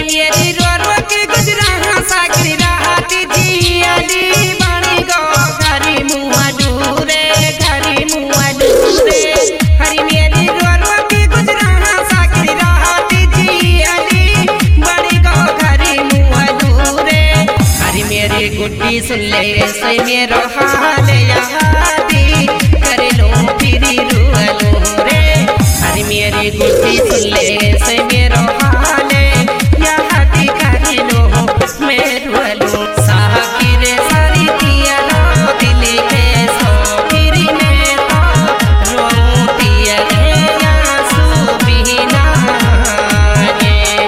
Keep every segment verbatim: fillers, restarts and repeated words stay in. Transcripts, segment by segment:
मेरी रोरवा के गुजरा साकरी राती जियाली बाणी गो घरी मुआ डूरे घरी मुआ डूरे हरी मेरी रोरवा के गुजरा साकरी राती जियाली बाणी गो घरी मुआ डूरे हरी मेरी गुड्डी सुन ले सही मेरो हाल यादी करे लो फिरी रुअलो रे हरी मेरी गुड्डी सुन ले सही मेरो हाल यादी करे लो मैं रुअलो साकी रे सारी दिया लो दिल के सो फिरी में तो रोतिया रे आंसू बिना गे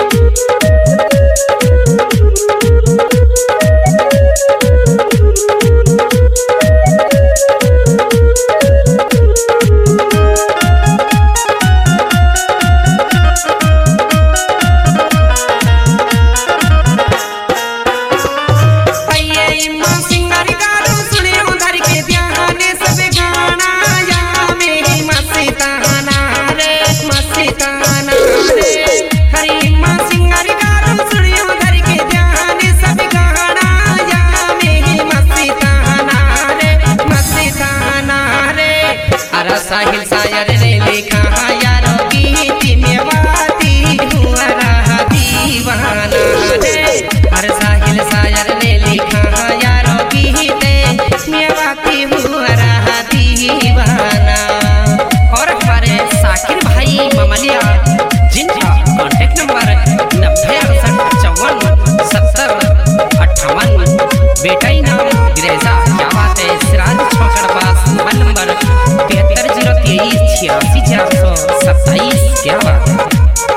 साहिल सायर ने लिखा यारों की में बाती हुआ रहा दीवाना रे हर साहिल सायर ने लिखा यारों की में बाती हुआ रहा दीवाना और हमारे साकिर भाई ममलिया जिनका कॉन्टेक्ट नंबर नब्बे अड़सठ चौवन सत्तर अट्ठावन बेटा ही नाम गिरेजा क्या बात है सिराज छोकड़ पास मोबाइल नंबर तिहत्तर जीरो तेईस छियासी चार सौ सत्ताईस क्या बात है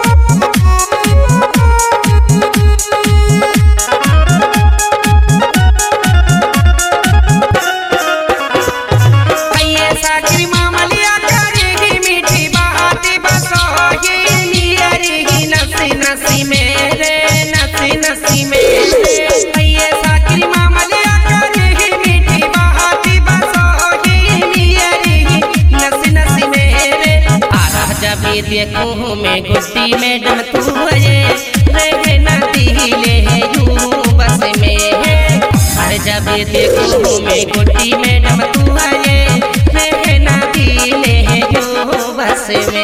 नसी मेरे नसी नसी मेरे ये साकिर मामलिया करेगी मीठी बाती बसोगी मेरी नसी नसी मेरे आरा जब देखूं मैं गुड्डी मैडम तू ये रहे नदी ले यूं बस में अरे जब देखूं मैं गुड्डी मैडम तू ये रहे नदी ले यूं बस में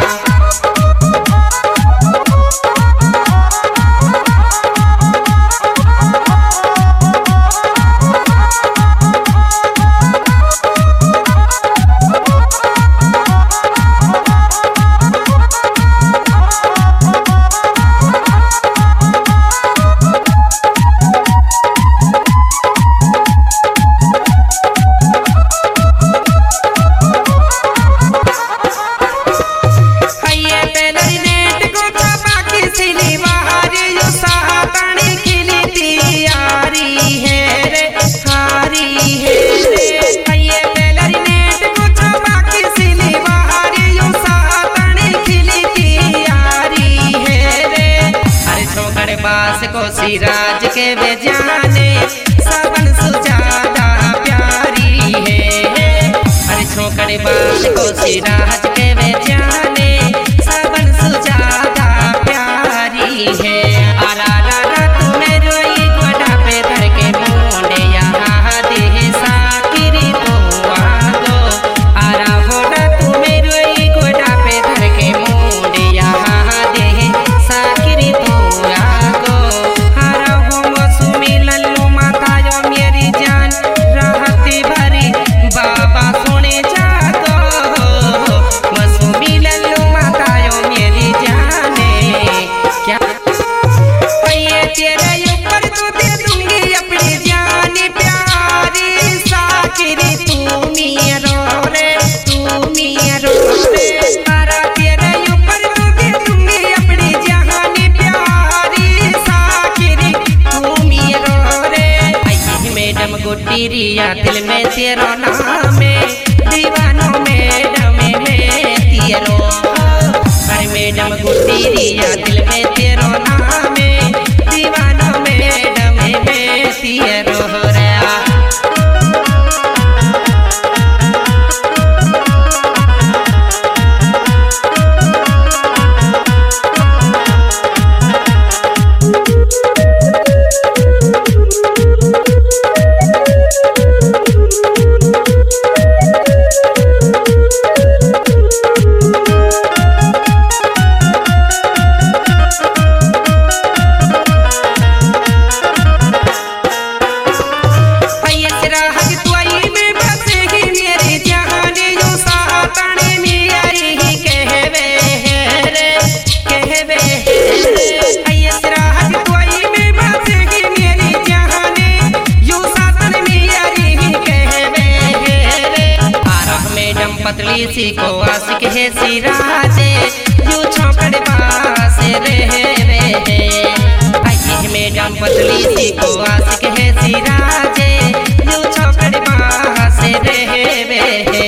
सिराज के बेजाने सबन सुजादा प्यारी है हर छोकरे बात को सिराज के बेजाने सबन सुजादा प्यारी है आरा रा रा तुम्हें रोई गोड़ा पे धर के मुंडे यहाँ दे साकिरी तो आगो आरा होड़ा तुम्हें रोई गोड़ा पे धर के मुंडे यहाँ दे साकिरी तो आगो गुड्डीरिया दिल में तेरो नाम है दीवानों मैडम में तेरो अरे मैडम गुड्डीरिया दिल में तेरो नाम है दीवानों मैडम में तेरो रे सी को आशिक है सिराजे यू छोकड़ पास रहे वे आई मैडम पतली सी को आशिक है सिराजे यू छोकड़ पास रहे वे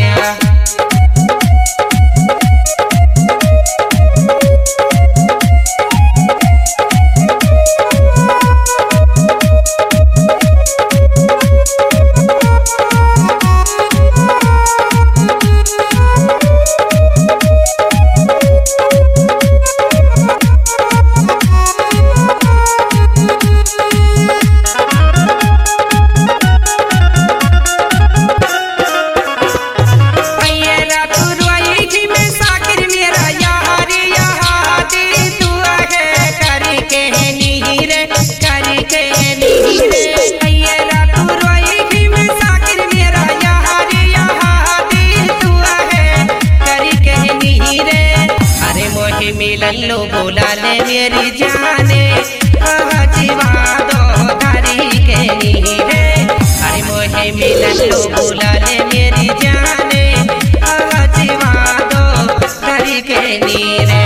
मिलल्लो बोला ले मेरी जाने जीवा दो धारी के नीरे अरे मोहे मिलल्लो बोला ले मेरी जाने जीवा दो धारी के नीरे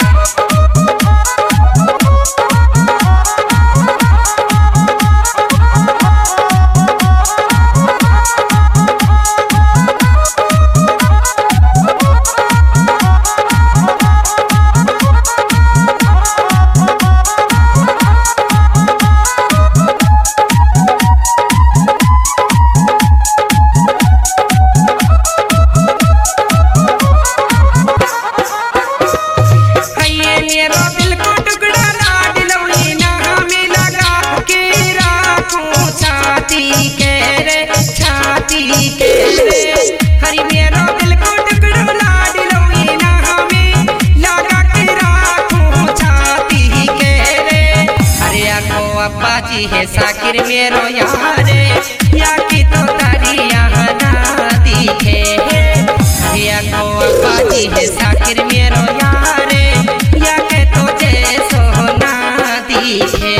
हरी मेरा दिल को टुकड़ा लाड लौई ना हमें लगा के राखूं छाती के रे अरे आको अब्बा जी है साकिर मेरो यारे या की तो तारी यहाँ ना दिखे अरे आको अब्बा जी है साकिर मेरो यारे या के तो जैसो ना दिखे।